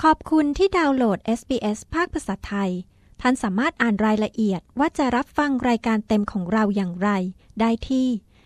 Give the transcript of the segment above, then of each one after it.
ขอบคุณที่ดาวน์โหลด SBS ภาคภาษาไทยท่านสามารถอ่านรายละเอียดว่าจะรับฟังรายการเต็มของเราอย่างไรได้ที่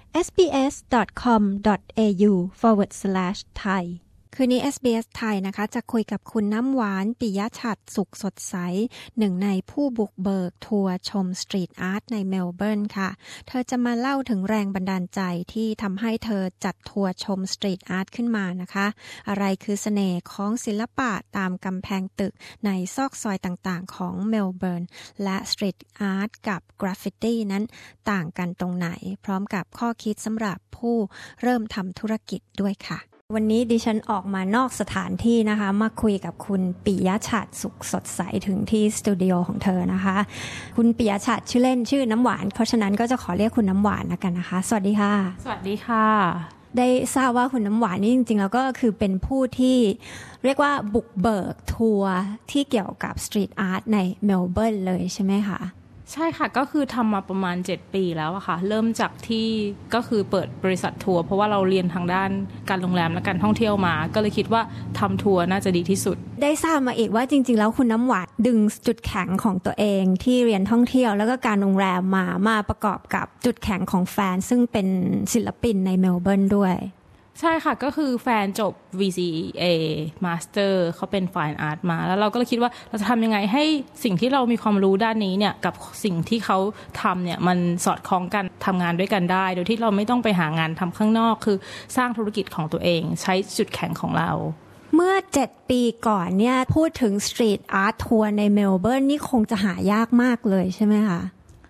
sbs.com.au/thai คืนนี้ SBS ไทยนะคะจะคุยกับคุณน้ำหวานปิยะฉัตรสุขสดใสหนึ่งในผู้บุกเบิกทัวร์ชมสตรีทอาร์ตในเมลเบิร์นค่ะเธอจะมาเล่าถึงแรงบันดาลใจที่ทำให้เธอจัดทัวร์ชมสตรีทอาร์ตขึ้นมานะคะอะไรคือเสน่ห์ของศิลปะตามกำแพงตึกในซอกซอยต่างๆของเมลเบิร์นและสตรีทอาร์ตกับกราฟฟิตี้นั้นต่างกันตรงไหนพร้อมกับข้อคิดสำหรับผู้เริ่มทำธุรกิจด้วยค่ะวันนี้ดิฉันออกมานอกสถานที่นะคะมาคุยกับคุณปิยะฉัตรสุขสดใสถึงที่สตูดิโอของเธอนะคะคุณปิยะฉัตรชื่อเล่นชื่อน้ำหวานเพราะฉะนั้นก็จะขอเรียกคุณน้ำหวานแล้วกันนะคะสวัสดีค่ะสวัสดีค่ะได้ทราบว่าคุณน้ำหวานนี่จริงๆแล้วก็คือเป็นผู้ที่เรียกว่าบุกเบิกทัวร์ที่เกี่ยวกับสตรีทอาร์ตในเมลเบิร์นเลยใช่ไหมคะใช่ค่ะก็คือทำมาประมาณ7ปีแล้วอะค่ะเริ่มจากที่ก็คือเปิดบริษัททัวร์เพราะว่าเราเรียนทางด้านการโรงแรมและการท่องเที่ยวมาก็เลยคิดว่าทำทัวร์น่าจะดีที่สุดได้ทราบมาอีกว่าจริงๆแล้วคุณน้ำหวานดึงจุดแข็งของตัวเองที่เรียนท่องเที่ยวแล้วก็การโรงแรมมาประกอบกับจุดแข็งของแฟนซึ่งเป็นศิลปินในเมลเบิร์นด้วยใช่ค่ะก็คือแฟนจบ VCA Master เขาเป็น Fine Art มาแล้วเราก็เลยคิดว่าเราจะทำยังไงให้สิ่งที่เรามีความรู้ด้านนี้เนี่ยกับสิ่งที่เขาทำเนี่ยมันสอดคล้องกันทำงานด้วยกันได้โดยที่เราไม่ต้องไปหางานทำข้างนอกคือสร้างธุรกิจของตัวเองใช้จุดแข็งของเราเมื่อ7ปีก่อนเนี่ยพูดถึงสตรีทอาร์ตทัวร์ในเมลเบิร์นนี่คงจะหายากมากเลยใช่ไหมคะ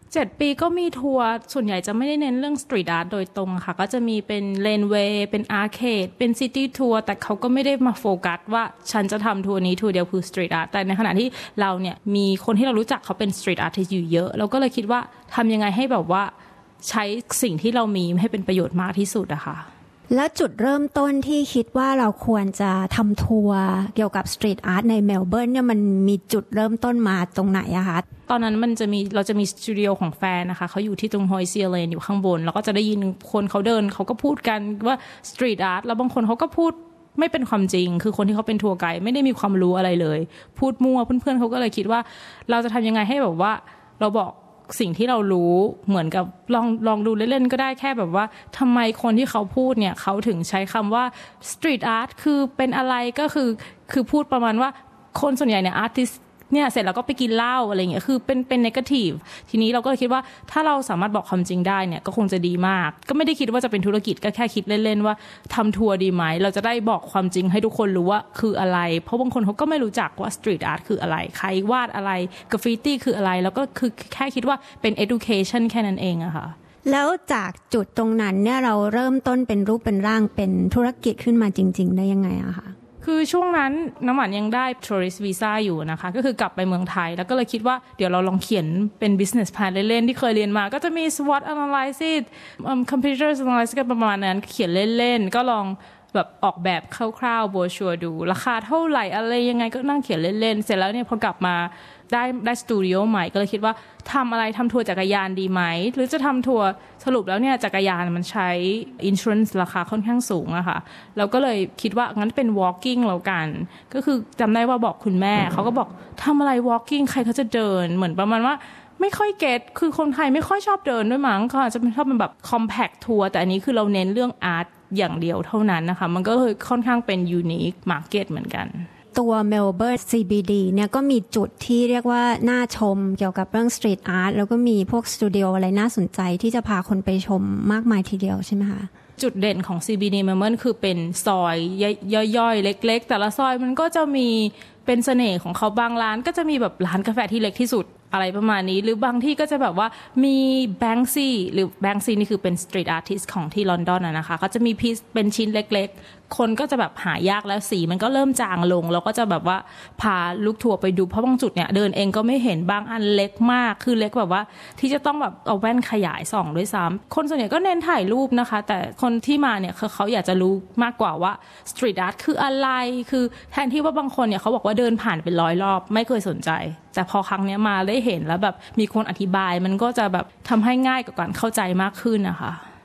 7 ปีก็มีทัวร์ส่วนใหญ่จะไม่ได้เน้นเรื่องสตรีทอาร์ตโดยตรงค่ะก็จะมีเป็นเลนเวย์เป็นอาร์เคดเป็นซิตี้ทัวร์แต่เขาก็ไม่ได้มาโฟกัสว่าฉันจะทำทัวร์นี้ทัวร์เดียวคือสตรีทอาร์ตแต่ในขณะที่เราเนี่ยมีคนที่เรารู้จักเขาเป็นสตรีทอาร์ติสต์อยู่เยอะเราก็เลยคิดว่าทำยังไงให้แบบว่าใช้สิ่งที่เรามีให้เป็นประโยชน์มากที่สุดอะค่ะแล้วจุดเริ่มต้นที่คิดว่าเราควรจะทำทัวร์เกี่ยวกับสตรีทอาร์ตในเมลเบิร์นเนี่ยมันมีจุดเริ่มต้นมาตรงไหนอะคะตอนนั้นเราจะมีสตูดิโอของแฟนนะคะเขาอยู่ที่ตรงฮอยเซียเลนอยู่ข้างบนแล้วก็จะได้ยินคนเขาเดินเขาก็พูดกันว่าสตรีทอาร์ตแล้วบางคนเขาก็พูดไม่เป็นความจริงคือคนที่เขาเป็นทัวร์ไกด์ไม่ได้มีความรู้อะไรเลยพูดมั่วเพื่อนๆเขาก็เลยคิดว่าเราจะทำยังไงให้แบบว่าเราบอกสิ่งที่เรารู้เหมือนกับลองดูเล่นๆก็ได้แค่แบบว่าทำไมคนที่เขาพูดเนี่ยเขาถึงใช้คำว่าสตรีทอาร์ตคือเป็นอะไรก็คือพูดประมาณว่าคนส่วนใหญ่เนี่ยอาร์ติสเนี่ยเสร็จแล้วก็ไปกินเหล้าอะไรเงี้ยคือเป็นเนกาทีฟทีนี้เราก็คิดว่าถ้าเราสามารถบอกความจริงได้เนี่ยก็คงจะดีมากก็ไม่ได้คิดว่าจะเป็นธุรกิจก็แค่คิดเล่นๆว่าทำทัวร์ดีไหมเราจะได้บอกความจริงให้ทุกคนรู้ว่าคืออะไรเพราะบางคนเขาก็ไม่รู้จักว่าสตรีทอาร์ตคืออะไรใครวาดอะไรกราฟฟิตี้คืออะไรแล้วก็คือแค่คิดว่าเป็น education แค่นั้นเองอะค่ะแล้วจากจุดตรงนั้นเนี่ยเราเริ่มต้นเป็นรูปเป็นร่างเป็นธุรกิจขึ้นมาจริงๆได้ยังไงอะคะคือช่วงนั้นน้ำหวานยังได้ tourist visa อยู่นะคะก็คือกลับไปเมืองไทยแล้วก็เลยคิดว่าเดี๋ยวเราลองเขียนเป็น business plan เล่นๆที่เคยเรียนมาก็จะมี SWOT analysis computer analysis ก็ประมาณนั้นเขียนเล่นๆก็ลองแบบออกแบบคร่าวๆโบรชัวร์ดูราคาเท่าไหร่อะไรยังไงก็นั่งเขียนเล่นๆเสร็จแล้วเนี่ยพอกลับมาได้สตูดิโอใหม่ก็เลยคิดว่าทำทัวร์จักรยานดีไหมหรือจะทำทัวร์สรุปแล้วเนี่ยจักรยานมันใช้ insurance ราคาค่อนข้างสูงอะค่ะเราก็เลยคิดว่างั้นเป็น walking แล้วกันก็คือจำได้ว่าบอกคุณแม่เขาก็บอกทำอะไร walking ใครเขาจะเดินเหมือนประมาณว่าไม่ค่อยเก็ตคือคนไทยไม่ค่อยชอบเดินด้วยมั้งเขาอาจจะชอบเป็นแบบ compact ทัวร์แต่อันนี้คือเราเน้นเรื่อง art อย่างเดียวเท่านั้นนะคะมันก็เลยค่อนข้างเป็น unique market เหมือนกันตัวเมลเบิร์น CBD เนี่ยก็มีจุดที่เรียกว่าน่าชมเกี่ยวกับเรื่องสตรีทอาร์ตแล้วก็มีพวกสตูดิโออะไรน่าสนใจที่จะพาคนไปชมมากมายทีเดียวใช่ไหมคะจุดเด่นของ CBD Melbourne คือเป็นซอยย่อยๆเล็กๆแต่ละซอยมันก็จะมีเป็นเสน่ห์ของเขาบางร้านก็จะมีแบบร้านกาแฟที่เล็กที่สุดอะไรประมาณนี้หรือบางที่ก็จะแบบว่ามีแบงซี่หรือแบงซี่นี่คือเป็นสตรีทอาร์ติสต์ของที่ลอนดอนนะคะเขาจะมีพีซเป็นชิ้นเล็กๆคนก็จะแบบหายากแล้วสีมันก็เริ่มจางลงแล้วก็จะแบบว่าพาลูกทัวร์ไปดูเพราะบางจุดเนี่ยเดินเองก็ไม่เห็นบางอันเล็กมากคือเล็กแบบว่าที่จะต้องแบบเอาแว่นขยายส่องด้วยซ้ำคนส่วนใหญ่ก็เน้นถ่ายรูปนะคะแต่คนที่มาเนี่ยเขาอยากจะรู้มากกว่าว่าสตรีทอาร์ตคืออะไรคือแทนที่ว่าบางคนเนี่ยเขาบอกว่าเดินผ่านเป็น100 รอบไม่เคยสนใจแต่พอครั้งนี้มาได้เห็นแล้วแบบมีคนอธิบายมันก็จะแบบทำให้ง่ายกับการเข้าใจมากขึ้นนะคะ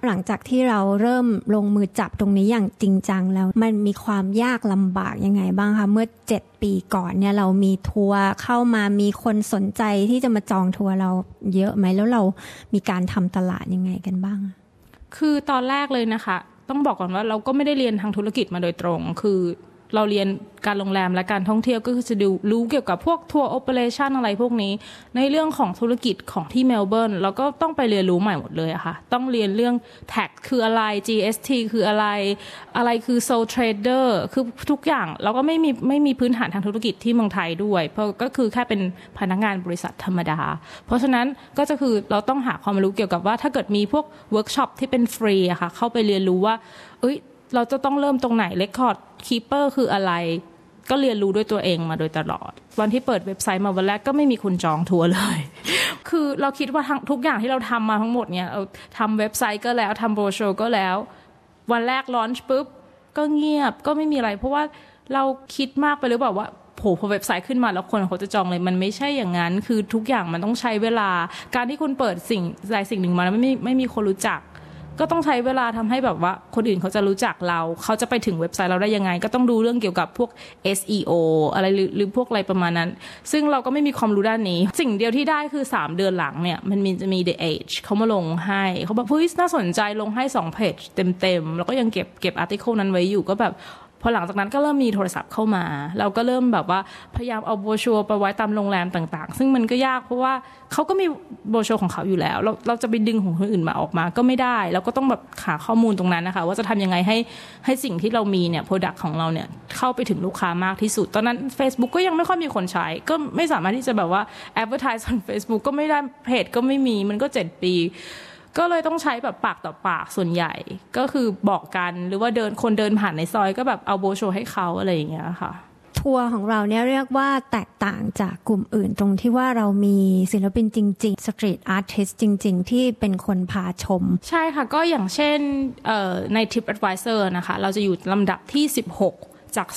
หลังจากที่เราเริ่มลงมือจับตรงนี้อย่างจริงจังแล้วมันมีความยากลำบากยังไงบ้างคะเมื่อ7 ปีก่อนเนี่ยเรามีทัวร์เข้ามามีคนสนใจที่จะมาจองทัวร์เราเยอะไหมแล้วเรามีการทำตลาดยังไงกันบ้างคือตอนแรกเลยนะคะต้องบอกก่อนว่าเราก็ไม่ได้เรียนทางธุรกิจมาโดยตรงคือเราเรียนการโรงแรมและการท่องเที่ยวก็คือจะรู้เกี่ยวกับพวกทัวร์โอเปอเรชั่นอะไรพวกนี้ในเรื่องของธุรกิจของที่เมลเบิร์นเราก็ต้องไปเรียนรู้ใหม่หมดเลยอะค่ะต้องเรียนเรื่อง tax คืออะไร GST คืออะไรคือ sole trader คือทุกอย่างเราก็ไม่มีพื้นฐานทางธุรกิจที่เมืองไทยด้วยเพราะก็คือแค่เป็นพนักงานบริษัทธรรมดาเพราะฉะนั้นก็จะคือเราต้องหาความรู้เกี่ยวกับว่าถ้าเกิดมีพวกเวิร์กช็อปที่เป็นฟรีอะค่ะเข้าไปเรียนรู้ว่าเราจะต้องเริ่มตรงไหน Record Keeper คืออะไรก็เรียนรู้ด้วยตัวเองมาโดยตลอดวันที่เปิดเว็บไซต์มาวันแรกก็ไม่มีคนจองทัวร์เลย คือเราคิดว่าทุกอย่างที่เราทำมาทั้งหมดเนี่ยเราทำเว็บไซต์ก็แล้วทำโบรชัวร์ก็แล้ววันแรกลอนช์ปุ๊บก็เงียบก็ไม่มีอะไรเพราะว่าเราคิดมากไปหรือเปล่าว่าพอเว็บไซต์ขึ้นมาแล้วคนเขาจะจองเลยมันไม่ใช่อย่างนั้นคือทุกอย่างมันต้องใช้เวลาการที่คุณเปิดสิ่งใดสิ่งหนึ่งมาแล้วไม่มีคนรู้จักก็ต้องใช้เวลาทำให้แบบว่าคนอื่นเขาจะรู้จักเราเขาจะไปถึงเว็บไซต์เราได้ยังไงก็ต้องดูเรื่องเกี่ยวกับพวก SEO อะไรหรือพวกอะไรประมาณนั้นซึ่งเราก็ไม่มีความรู้ด้านนี้สิ่งเดียวที่ได้คือ3 เดือนหลังเนี่ยมันจะมี The Age เขามาลงให้เขาบอกเฮ้ยน่าสนใจลงให้2 เพจเต็มแล้วก็ยังเก็บอาร์ติเคิลนั้นไว้อยู่ก็แบบพอหลังจากนั้นก็เริ่มมีโทรศัพท์เข้ามาเราก็เริ่มแบบว่าพยายามเอาโบรชัวร์ไปไว้ตามโรงแรมต่างๆซึ่งมันก็ยากเพราะว่าเขาก็มีโบรชัวร์ของเขาอยู่แล้วเราจะไปดึงของคนอื่นมาออกมาก็ไม่ได้เราก็ต้องแบบหาข้อมูลตรงนั้นนะคะว่าจะทำยังไงให้สิ่งที่เรามีเนี่ยโปรดักต์ของเราเนี่ยเข้าไปถึงลูกค้ามากที่สุดตอนนั้น Facebook ก็ยังไม่ค่อยมีคนใช้ก็ไม่สามารถที่จะแบบว่า advertise on Facebook ก็ไม่ได้เพจก็ไม่มีมันก็7 ปีก็เลยต้องใช้แบบปากต่อปากส่วนใหญ่ก็คือบอกกันหรือว่าคนเดินผ่านในซอยก็แบบเอาโบรชัวร์ให้เขาอะไรอย่างเงี้ยค่ะทัวร์ของเราเนี่ยเรียกว่าแตกต่างจากกลุ่มอื่นตรงที่ว่าเรามีศิลปินจริงๆสตรีทอาร์ติสต์จริงๆที่เป็นคนพาชมใช่ค่ะก็อย่างเช่นใน TripAdvisor นะคะเราจะอยู่ลำดับที่16จาก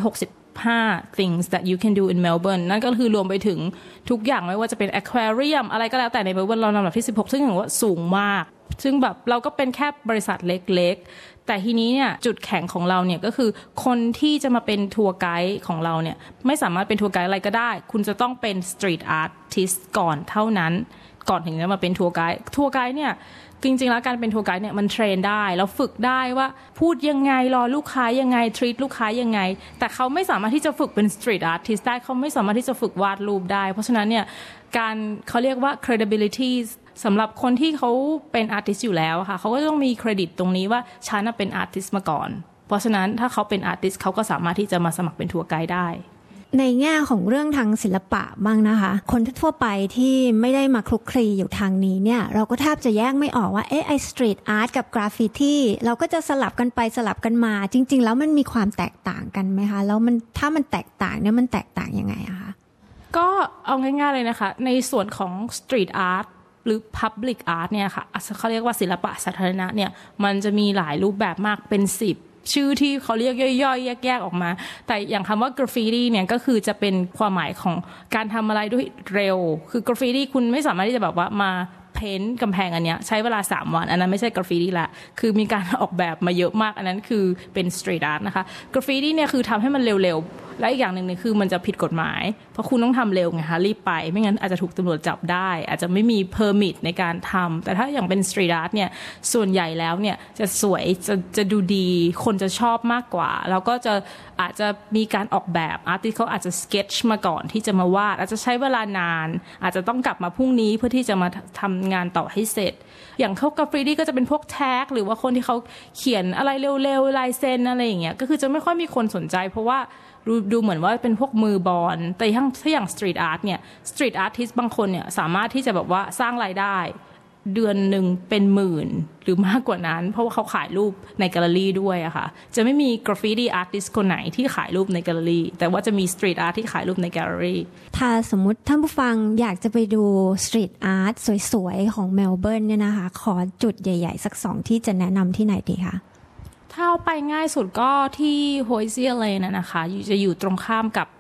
365 things that you can do in Melbourne นั่นก็คือรวมไปถึงทุกอย่างไม่ว่าจะเป็น aquarium อะไรก็แล้วแต่ใน Melbourne เราลำดับที่16ซึ่งถือว่าสูงมากซึ่งแบบเราก็เป็นแค่บริษัทเล็กๆแต่ทีนี้เนี่ยจุดแข็งของเราเนี่ยก็คือคนที่จะมาเป็นทัวร์ไกด์ของเราเนี่ยไม่สามารถเป็นทัวร์ไกด์อะไรก็ได้คุณจะต้องเป็นสตรีทอาร์ติสต์ก่อนเท่านั้นก่อนถึงจะมาเป็นทัวร์ไกด์เนี่ยจริงๆแล้วการเป็นทัวร์ไกด์เนี่ยมันเทรนได้แล้วฝึกได้ว่าพูดยังไงรอลูกค้ายังไงทรีตลูกค้ายังไงแต่เขาไม่สามารถที่จะฝึกเป็นสตรีทอาร์ติสต์ได้เขาไม่สามารถที่จะฝึกวาดรูปได้เพราะฉะนั้นเนี่ยการเขาเรียกว่า credibility สำหรับคนที่เขาเป็นอาร์ติสต์อยู่แล้วค่ะเขาก็ต้องมีเครดิตตรงนี้ว่าฉันเป็นอาร์ติสต์มาก่อนเพราะฉะนั้นถ้าเขาเป็นอาร์ติสต์เขาก็สามารถที่จะมาสมัครเป็นทัวร์ไกด์ได้ในแง่ของเรื่องทางศิลปะบ้างนะคะคนทั่วไปที่ไม่ได้มาคลุกคลีอยู่ทางนี้เนี่ยเราก็แทบจะแยกไม่ออกว่าไอสตรีทอาร์ตกับกราฟฟิตี้เราก็จะสลับกันไปสลับกันมาจริงๆแล้วมันมีความแตกต่างกันไหมคะแล้วถ้ามันแตกต่างเนี่ยมันแตกต่างยังไงอะคะก็เอาง่ายๆเลยนะคะในส่วนของสตรีทอาร์ตหรือ Public Art เนี่ยค่ะเขาเรียกว่าศิลปะสาธารณะเนี่ยมันจะมีหลายรูปแบบมากเป็น10ชื่อที่เขาเรียกย่อยๆแยกๆออกมาแต่อย่างคำว่ากราฟฟิตี้เนี่ยก็คือจะเป็นความหมายของการทำอะไรด้วยเร็วคือกราฟฟิตี้คุณไม่สามารถที่จะแบบว่ามาเพ้นท์กำแพงอันเนี้ยใช้เวลา3 วันอันนั้นไม่ใช่กราฟฟิตี้ละคือมีการออกแบบมาเยอะมากอันนั้นคือเป็นสตรีทอาร์ตนะคะกราฟฟิตี้เนี่ยคือทำให้มันเร็วๆและอีกอย่างหนึ่งเนี่ยคือมันจะผิดกฎหมายเพราะคุณต้องทำเร็วไงคะรีบไปไม่งั้นอาจจะถูกตำรวจจับได้อาจจะไม่มีเพอร์มิทในการทำแต่ถ้าอย่างเป็นสตรีทอาร์ตเนี่ยส่วนใหญ่แล้วเนี่ยจะสวยจะดูดีคนจะชอบมากกว่าแล้วก็จะอาจจะมีการออกแบบอาร์ติสต์เขาอาจจะสเก็ตช์มาก่อนที่จะมาวาดอาจจะใช้เวลานานอาจจะต้องกลับมาพรุ่งนี้เพื่อที่จะมาทำงานต่อให้เสร็จอย่างเขากราฟฟิตี้ก็จะเป็นพวกแท็กหรือว่าคนที่เขาเขียนอะไรเร็วๆลายเซ็นอะไรอย่างเงี้ยก็คือจะไม่ค่อยมีคนสนใจเพราะว่าดูเหมือนว่าเป็นพวกมือบอลแต่ถ้าอย่างสตรีทอาร์ตเนี่ยสตรีทอาร์ติสต์บางคนเนี่ยสามารถที่จะแบบว่าสร้างรายได้เดือนหนึ่งเป็นหมื่นหรือมากกว่านั้นเพราะว่าเขาขายรูปในแกลเลอรี่ด้วยอะค่ะจะไม่มีกราฟฟิตี้อาร์ติสต์คนไหนที่ขายรูปในแกลเลอรี่แต่ว่าจะมีสตรีทอาร์ตที่ขายรูปในแกลเลอรี่ถ้าสมมุติท่านผู้ฟังอยากจะไปดูสตรีทอาร์ตสวยๆของเมลเบิร์นเนี่ยนะคะขอจุดใหญ่ๆสัก2ที่จะแนะนำที่ไหนดีคะถ้าไปง่ายสุดก็ที่โฮยเซียเลนนะคะจะอยู่ตรงข้ามกับ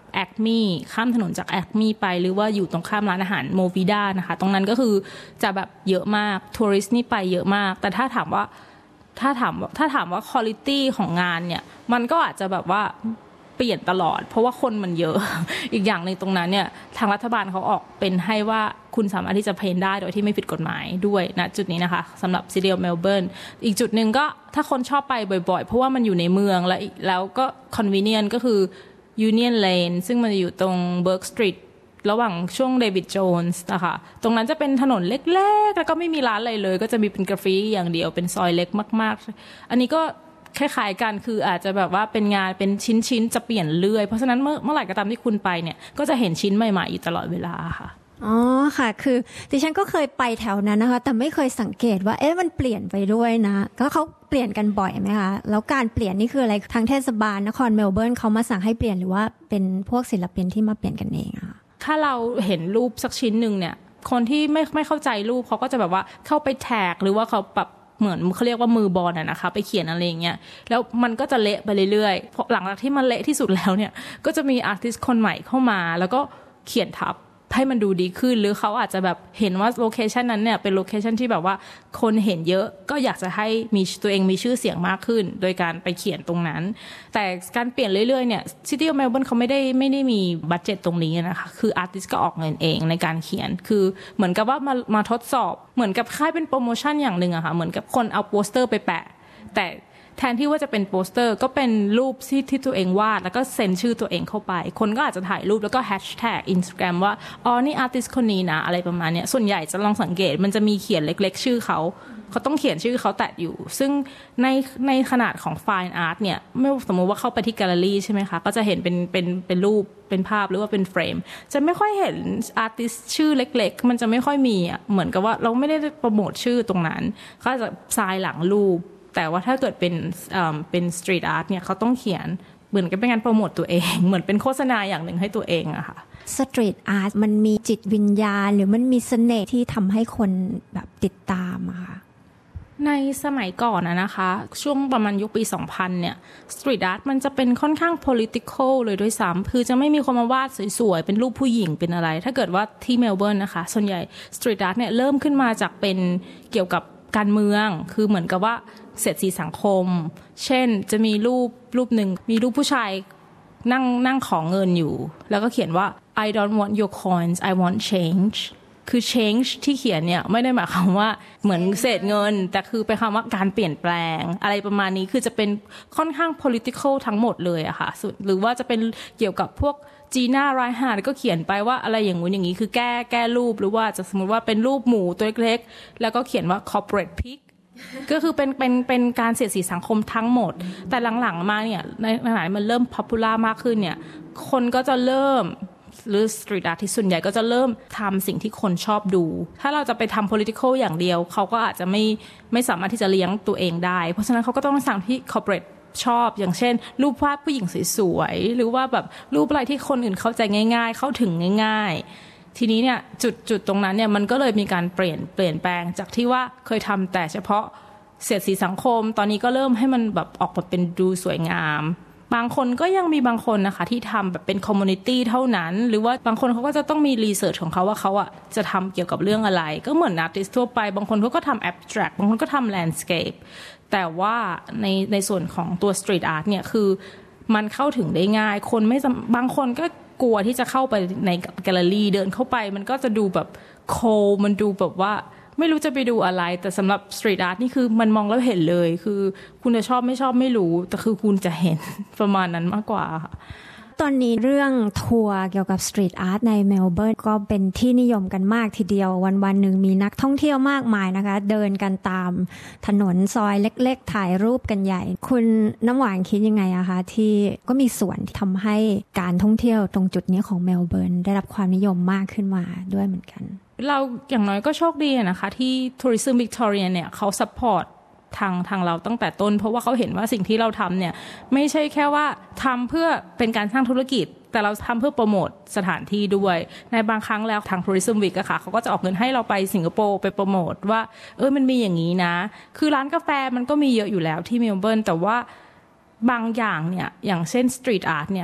แอคมี่ข้ามถนนจากแอคมี่ไปหรือว่าอยู่ตรงข้ามร้านอาหารโมวิด้านะคะตรงนั้นก็คือจะแบบเยอะมากทัวริสต์นี่ไปเยอะมากแต่ถ้าถามว่าควอลิตี้ของงานเนี่ยมันก็อาจจะแบบว่าเปลี่ยนตลอดเพราะว่าคนมันเยอะ อีกอย่างนึงตรงนั้นเนี่ยทางรัฐบาลเขาออกเป็นให้ว่าคุณสามารถที่จะเพลนได้โดยที่ไม่ผิดกฎหมายด้วยนะจุดนี้นะคะสำหรับซิตี้เมลเบิร์นอีกจุดนึงก็ถ้าคนชอบไปบ่อยๆเพราะว่ามันอยู่ในเมืองแล้วก็คอนเวเนียนก็คือ Union Lane ซึ่งมันจะอยู่ตรง Burke Street ระหว่างช่วงเดวิดโจนส์นะคะตรงนั้นจะเป็นถนนเล็กๆแล้วก็ไม่มีร้านอะไรเลยก็จะมีเป็นกราฟฟิตี้อย่างเดียวเป็นซอยเล็กมากๆอันนี้ก็คล้ายๆกันคืออาจจะแบบว่าเป็นงานเป็นชิ้นๆจะเปลี่ยนเรื่อยเพราะฉะนั้นเมื่อไหร่ก็ตามที่คุณไปเนี่ยก็จะเห็นชิ้นใหม่ๆอยู่ตลอดเวลาค่ะอ๋อค่ะคือดิฉันก็เคยไปแถวนั้นนะคะแต่ไม่เคยสังเกตว่ามันเปลี่ยนไปด้วยนะแล้วเขาเปลี่ยนกันบ่อยไหมคะแล้วการเปลี่ยนนี่คืออะไรทางเทศบาลนครเมลเบิร์นเขามาสั่งให้เปลี่ยนหรือว่าเป็นพวกศิลปินที่มาเปลี่ยนกันเองอะถ้าเราเห็นรูปสักชิ้นนึงเนี่ยคนที่ไม่เข้าใจรูปเขาก็จะแบบว่าเข้าไปแท็กหรือว่าเขาแบบเหมือนเขาเรียกว่ามือบอลนะคะไปเขียนอะไรอย่างเงี้ยแล้วมันก็จะเละไปเรื่อยๆเพราะหลังจากที่มันเละที่สุดแล้วเนี่ยก็จะมีอาร์ติสต์คนใหม่เข้ามาแล้วก็เขียนทับให้มันดูดีขึ้นหรือเขาอาจจะแบบเห็นว่าโลเคชันนั้นเนี่ยเป็นโลเคชันที่แบบว่าคนเห็นเยอะก็อยากจะให้มีตัวเองมีชื่อเสียงมากขึ้นโดยการไปเขียนตรงนั้นแต่การเปลี่ยนเรื่อยๆเนี่ย City of Melbourne เขาไม่ได้มีบัดเจ็ตตรงนี้นะคะคืออาร์ติสต์ก็ออกเงินเองในการเขียนคือเหมือนกับว่ามาทดสอบเหมือนกับค่ายเป็นโปรโมชั่นอย่างนึงอะค่ะเหมือนกับคนเอาโปสเตอร์ไปแปะแต่แทนที่ว่าจะเป็นโปสเตอร์ก็เป็นรูปที่ตัวเองวาดแล้วก็เซ็นชื่อตัวเองเข้าไปคนก็อาจจะถ่ายรูปแล้วก็แฮชแท็ก Instagram ว่าอ๋อนี่อาร์ติสต์คนนี้นะอะไรประมาณนี้ส่วนใหญ่จะลองสังเกตมันจะมีเขียนเล็กๆชื่อเขาต้องเขียนชื่อเขาแตะอยู่ซึ่งในขนาดของไฟน์อาร์ตเนี่ยไม่สมมติว่าเข้าไปที่แกลเลอรี่ใช่ไหมคะก็จะเห็นเป็นรูปเป็นภาพหรือว่าเป็นเฟรมจะไม่ค่อยเห็นอาร์ติสต์ชื่อเล็กๆมันจะไม่ค่อยมีอ่ะเหมือนกับว่าเราไม่ได้โปรโมทชื่อตรงนั้นก็จะทรายหลังรูปแต่ว่าถ้าเกิดเป็นสตรีทอาร์ตเนี่ยเขาต้องเขียนเหมือนกับเป็นการโปรโมทตัวเองเหมือนเป็นโฆษณาอย่างหนึ่งให้ตัวเองอะค่ะสตรีทอาร์ตมันมีจิตวิญญาณหรือมันมีเสน่ห์ที่ทำให้คนแบบติดตามอะค่ะในสมัยก่อนนะคะช่วงประมาณยุคปี 2000 เนี่ยสตรีทอาร์ตมันจะเป็นค่อนข้าง political เลยด้วยซ้ำคือจะไม่มีคนมาวาดสวยๆเป็นรูปผู้หญิงเป็นอะไรถ้าเกิดว่าที่เมลเบิร์นนะคะส่วนใหญ่สตรีทอาร์ตเนี่ยเริ่มขึ้นมาจากเป็นเกี่ยวกับการเมืองคือเหมือนกับว่าเสียดสีสังคมเช่นจะมีรูปหนึ่งมีรูปผู้ชายนั่งขอเงินอยู่แล้วก็เขียนว่า I don't want your coins I want change คือ change ที่เขียนเนี่ยไม่ได้หมายความว่าเหมือนเศษเงินแต่คือเป็นคำว่าการเปลี่ยนแปลงอะไรประมาณนี้คือจะเป็นค่อนข้าง political ทั้งหมดเลยอะค่ะหรือว่าจะเป็นเกี่ยวกับพวกจีน่าไรฮาร์ดก็เขียนไปว่าอะไรอย่างงู้นอย่างนี้คือแก้รูปหรือว่าจะสมมติว่าเป็นรูปหมูตัวเล็กๆแล้วก็เขียนว่า corporate pig ก็คือเป็นการเสียดสีสังคมทั้งหมดแต่หลังๆมาเนี่ยในหลายมันเริ่ม popular มากขึ้นเนี่ยคนก็จะเริ่มหรือสตรีทอาร์ติสต์ส่วนใหญ่ก็จะเริ่มทำสิ่งที่คนชอบดูถ้าเราจะไปทำ political อย่างเดียวเขาก็อาจจะไม่สามารถที่จะเลี้ยงตัวเองได้เพราะฉะนั้นเขาก็ต้องสั่งที่ corporateชอบอย่างเช่นรูปวาดผู้หญิงสวยๆหรือว่าแบบรูปอะไรที่คนอื่นเข้าใจง่ายๆเข้าถึงง่ายๆทีนี้เนี่ยจุดตรงนั้นเนี่ยมันก็เลยมีการเปลี่ยนแปลงจากที่ว่าเคยทำแต่เฉพาะเสียดสีสังคมตอนนี้ก็เริ่มให้มันแบบออกมาเป็นดูสวยงามบางคนก็ยังมีบางคนนะคะที่ทำแบบเป็นคอมมูนิตี้เท่านั้นหรือว่าบางคนเขาก็จะต้องมีรีเสิร์ชของเขาว่าเขาอ่ะจะทำเกี่ยวกับเรื่องอะไรก็เหมือนอาร์ติสต์ทั่วไปบางคนเขาก็ทำแอบสแตรกบางคนก็ทำแลนด์สเคปแต่ว่าในส่วนของตัวสตรีทอาร์ตเนี่ยคือมันเข้าถึงได้ง่ายคนไม่บางคนก็กลัวที่จะเข้าไปในแกลเลอรี่เดินเข้าไปมันก็จะดูแบบโคมันดูแบบว่าไม่รู้จะไปดูอะไรแต่สำหรับสตรีทอาร์ตนี่คือมันมองแล้วเห็นเลยคือคุณจะชอบไม่ชอบไม่รู้แต่คือคุณจะเห็นประมาณนั้นมากกว่าค่ะตอนนี้เรื่องทัวร์เกี่ยวกับสตรีทอาร์ตในเมลเบิร์นก็เป็นที่นิยมกันมากทีเดียววันๆหนึ่งมีนักท่องเที่ยวมากมายนะคะเดินกันตามถนนซอยเล็กๆถ่ายรูปกันใหญ่คุณน้ำหวานคิดยังไงอะคะที่ก็มีส่วนที่ทำให้การท่องเที่ยวตรงจุดนี้ของเมลเบิร์นได้รับความนิยมมากขึ้นมาด้วยเหมือนกันเราอย่างน้อยก็โชคดีนะคะที่ Tourism Victoria เนี่ยเขาซัพพอร์ตทางเราตั้งแต่ต้นเพราะว่าเขาเห็นว่าสิ่งที่เราทำเนี่ยไม่ใช่แค่ว่าทำเพื่อเป็นการสร้างธุรกิจแต่เราทำเพื่อโปรโมทสถานที่ด้วยในบางครั้งแล้วทาง Tourism Week อะค่ะเขาก็จะออกเงินให้เราไปสิงคโปร์ไปโปรโมทว่ามันมีอย่างนี้นะคือร้านกาแฟมันก็มีเยอะอยู่แล้วที่เมลเบิร์นแต่ว่าบางอย่างเนี่ยอย่างเช่นสตรีทอาร์ตเนี่ย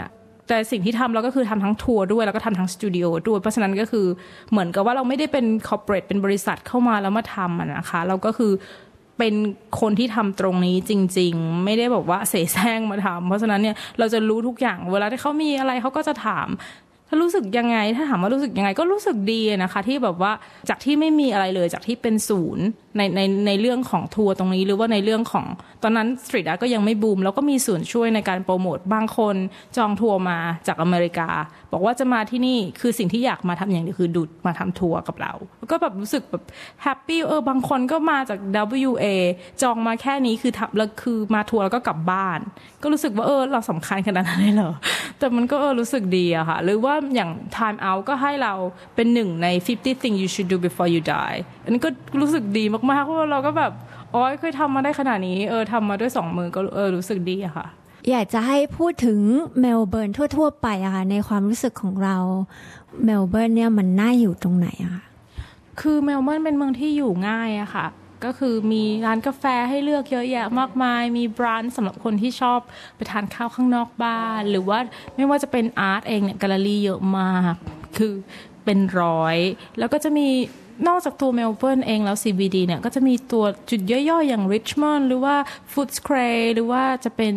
แต่สิ่งที่ทำเราก็คือทำทั้งทัวร์ด้วยแล้วก็ทำทั้งสตูดิโอด้วยเพราะฉะนั้นก็คือเหมือนกับว่าเราไม่ได้เป็นคอร์ปอเรทเป็นบริษัทเข้ามาแล้วมาทำนะคะเราก็คือเป็นคนที่ทำตรงนี้จริงๆไม่ได้บอกว่าเสแสร้งมาทำเพราะฉะนั้นเนี่ยเราจะรู้ทุกอย่างเวลาที่เขามีอะไรเขาก็จะถามถ้ารู้สึกยังไงถ้าถามว่ารู้สึกยังไงก็รู้สึกดีนะคะที่แบบว่าจากที่ไม่มีอะไรเลยจากที่เป็นศูนย์ในเรื่องของทัวร์ตรงนี้หรือว่าในเรื่องของตอนนั้นสตรีทอาร์ตก็ยังไม่บูมแล้วก็มีส่วนช่วยในการโปรโมทบางคนจองทัวร์มาจากอเมริกาบอกว่าจะมาที่นี่คือสิ่งที่อยากมาทำอย่างเดียวคือดูมาทำทัวร์กับเราแล้วก็แบบรู้สึกแบบแฮปปี้บางคนก็มาจาก WA จองมาแค่นี้คือทับแล้วคือมาทัวร์แล้วก็กลับบ้านก็รู้สึกว่าเราสำคัญขนาดนั้นเลยเหรอแต่มันก็รู้สึกดีอะค่ะหรือว่าอย่าง Time Out ก็ให้เราเป็นหนึ่งใน50 things you should do before you die อันนี้ก็รู้สึกดีมากๆเพราะว่าเราก็แบบเคยทำมาได้ขนาดนี้ทำมาด้วย2 มือก็รู้สึกดีอะค่ะอยากจะให้พูดถึงเมลเบิร์นทั่วๆไปอะค่ะในความรู้สึกของเราเมลเบิร์นเนี่ยมันน่าอยู่ตรงไหนอะคะคือเมลเบิร์นเป็นเมืองที่อยู่ง่ายอะค่ะก็คือมีร้านกาแฟให้เลือกเยอะแยะมากมายมีบรานด์สำหรับคนที่ชอบไปทานข้าวข้างนอกบ้านหรือว่าไม่ว่าจะเป็นอาร์ตเองเนี่ยแกลเลอรี่เยอะมากคือเป็น100แล้วก็จะมีนอกจากตัวเมลเบิร์นเองแล้ว CBD เนี่ยก็จะมีตัวจุดย่อยๆอย่าง Richmond หรือว่า Footscray หรือว่าจะเป็น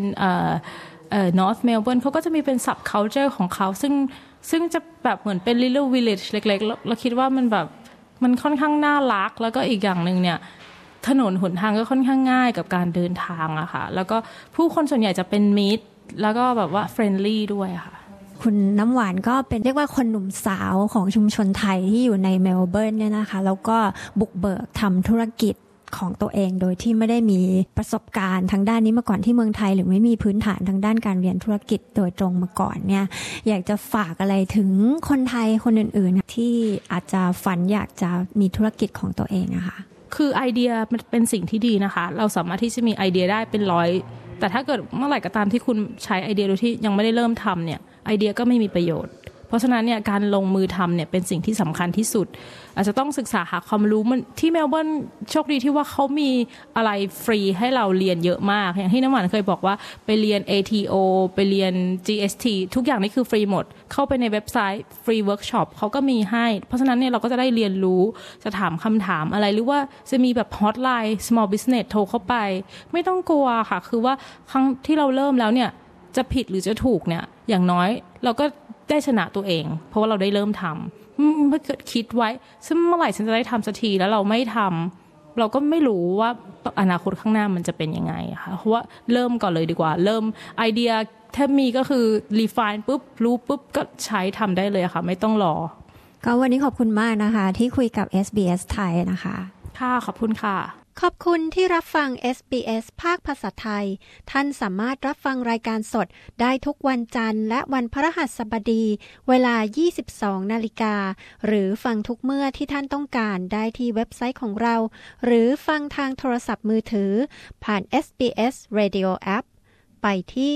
North Melbourne เขาก็จะมีเป็น subculture ของเขาซึ่งจะแบบเหมือนเป็น little village เล็กๆแล้วคิดว่ามันแบบมันค่อนข้างน่ารักแล้วก็อีกอย่างนึงเนี่ยถนนหนทางก็ค่อนข้างง่ายกับการเดินทางอะค่ะแล้วก็ผู้คนส่วนใหญ่จะเป็นมิตรแล้วก็แบบว่า friendly ด้วยค่ะคุณน้ำหวานก็เป็นเรียกว่าคนหนุ่มสาวของชุมชนไทยที่อยู่ในเมลเบิร์นเนี่ยนะคะแล้วก็บุกเบิกทำธุรกิจของตัวเองโดยที่ไม่ได้มีประสบการณ์ทางด้านนี้มาก่อนที่เมืองไทยหรือไม่มีพื้นฐานทางด้านการเรียนธุรกิจโดยตรงมาก่อนเนี่ยอยากจะฝากอะไรถึงคนไทยคนอื่นๆที่อาจจะฝันอยากจะมีธุรกิจของตัวเองอะค่ะคือไอเดียมันเป็นสิ่งที่ดีนะคะเราสามารถที่จะมีไอเดียได้เป็น100แต่ถ้าเกิดเมื่อไหร่ก็ตามที่คุณใช้ไอเดียโดยที่ยังไม่ได้เริ่มทำเนี่ยไอเดียก็ไม่มีประโยชน์เพราะฉะนั้นเนี่ยการลงมือทำเนี่ยเป็นสิ่งที่สำคัญที่สุดอาจจะต้องศึกษาหาความรู้มันที่เมลเบิร์นโชคดีที่ว่าเขามีอะไรฟรีให้เราเรียนเยอะมากอย่างที่น้ำหวานเคยบอกว่าไปเรียน ATO ไปเรียน GST ทุกอย่างนี่คือฟรีหมดเข้าไปในเว็บไซต์ฟรีเวิร์กช็อปเขาก็มีให้เพราะฉะนั้นเนี่ยเราก็จะได้เรียนรู้จะถามคำถามอะไรหรือว่าจะมีแบบฮอตไลน์ small business โทรเข้าไปไม่ต้องกลัวค่ะคือว่าครั้งที่เราเริ่มแล้วเนี่ยจะผิดหรือจะถูกเนี่ยอย่างน้อยเราก็ได้ชนะตัวเองเพราะว่าเราได้เริ่มทำเมื่อเกิดคิดไว้ซึ่งเมื่อไหร่ฉันจะได้ทำสักทีแล้วเราไม่ทำเราก็ไม่รู้ว่าอนาคตข้างหน้ามันจะเป็นยังไงค่ะเพราะว่าเริ่มก่อนเลยดีกว่าเริ่มไอเดียถ้ามีก็คือ refine ปุ๊บรู้ปุ๊บก็ใช้ทำได้เลยค่ะไม่ต้องรอก็วันนี้ขอบคุณมากนะคะที่คุยกับ SBS ไทยนะคะค่ะขอบคุณค่ะขอบคุณที่รับฟัง SBS ภาคภาษาไทยท่านสามารถรับฟังรายการสดได้ทุกวันจันทร์และวันพฤหัสบดีเวลา 22:00 น.หรือฟังทุกเมื่อที่ท่านต้องการได้ที่เว็บไซต์ของเราหรือฟังทางโทรศัพท์มือถือผ่าน SBS Radio App ไปที่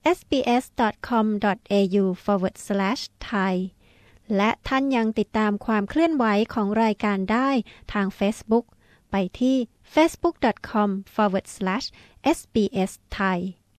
sbs.com.au/thai และท่านยังติดตามความเคลื่อนไหวของรายการได้ทาง Facebook ไปที่facebook.com/sbsthai